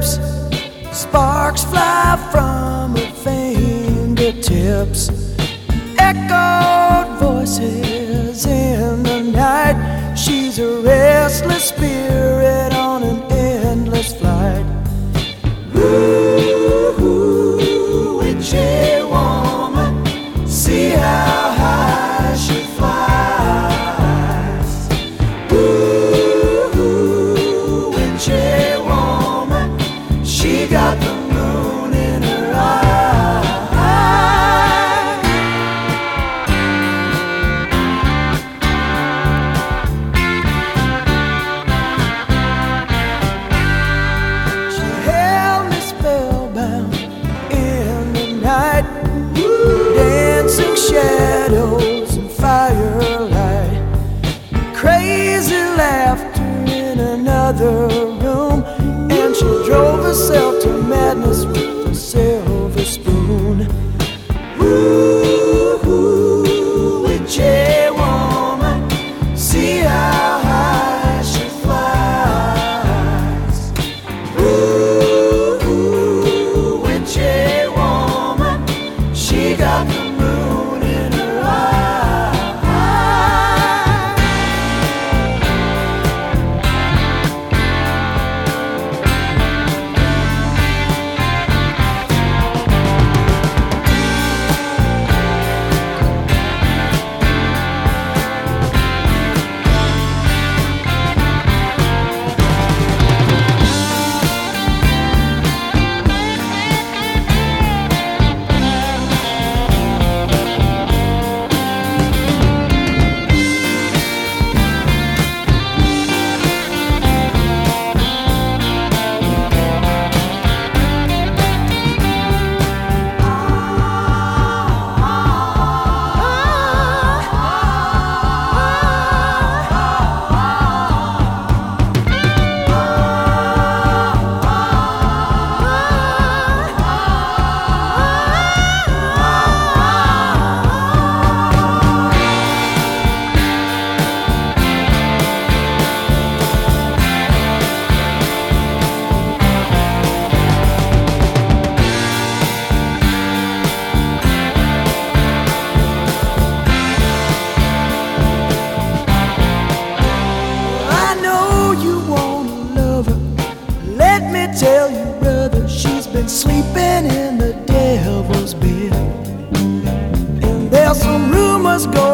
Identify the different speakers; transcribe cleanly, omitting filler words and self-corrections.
Speaker 1: lips, sparks fly from her fingertips. Echoed voices in the night. She's a restless spirit on an endless flight. Ooh, witchy woman, see how high she flies. Ooh, witchy woman, she got the moon in her eye. She held me spellbound in the night, dancing shadows and firelight, crazy laughter in another room, and she drove herself to madness with a silver spoon. Ooh, witchy woman, see how high she flies. Ooh, witchy woman, she got the moon in her eye. Tell you, brother, she's been sleeping in the devil's bed, and there's some rumors going